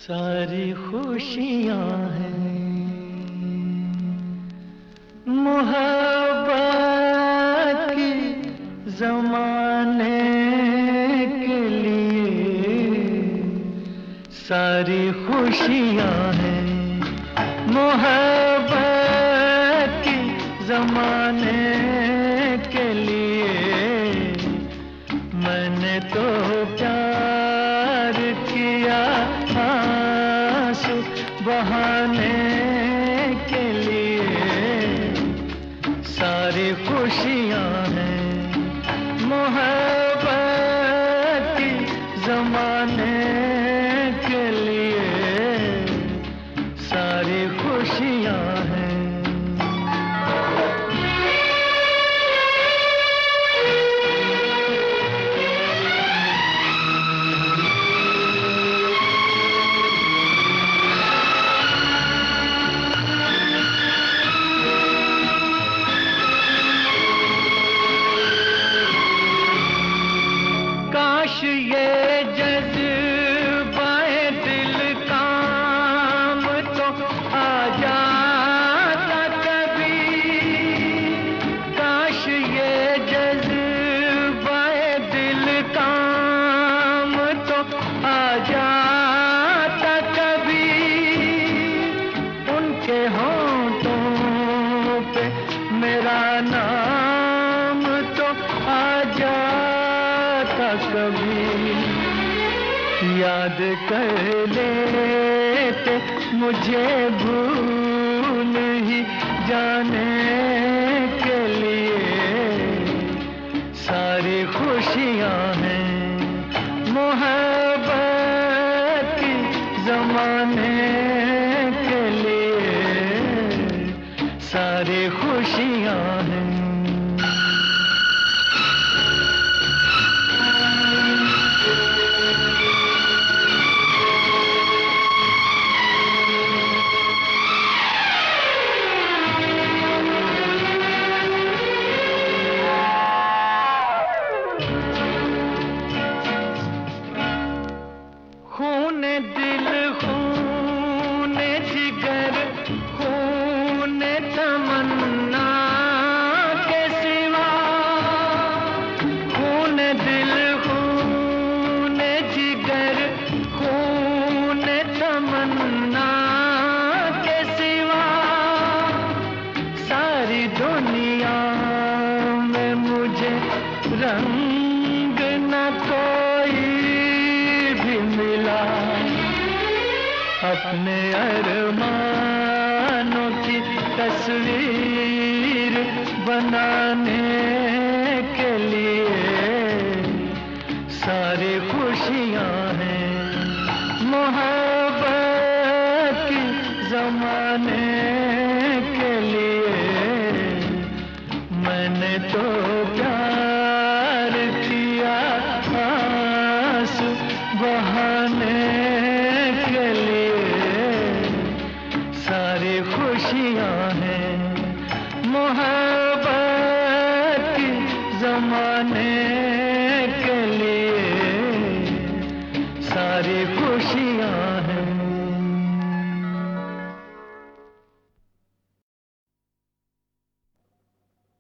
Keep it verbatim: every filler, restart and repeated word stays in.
सारी खुशियां हैं मोहब्बत की जमाने के लिए। सारी खुशियां हैं मोहब्बत की जमाने के लिए। मैंने तो प्यार किया आंसू बहाने के लिए। सारी खुशियां हैं मोहब्बत की जमाने के लिए। सारी खुशियां हैं। काश ये जज्बाए दिल काम तो आ जाता कभी। काश ये जज्बाए दिल काम तो आ जाता कभी। उनके होंठों पे मेरा नाम तो आ जाता कभी। याद कर लेते मुझे भूल ही जाने के लिए। सारी खुशियां हैं मोहब्बत की जमाने के लिए। सारी खुशियां हैं। खून दिल खून जिगर खून तमन्ना के सिवा। खून दिल खून जिगर खून तमन्ना के सिवा। सारी दुनिया में मुझे रंग न कोई मिला। अपने अरमानों की तस्वीर बनाने के लिए। सारी खुशियां हैं मोहब्बत की जमाने के लिए। मैंने तो प्यार किया आंसू बहाने के लिए। सारी खुशियां हैं मोहब्बत की जमाने के लिए। सारी खुशियां हैं।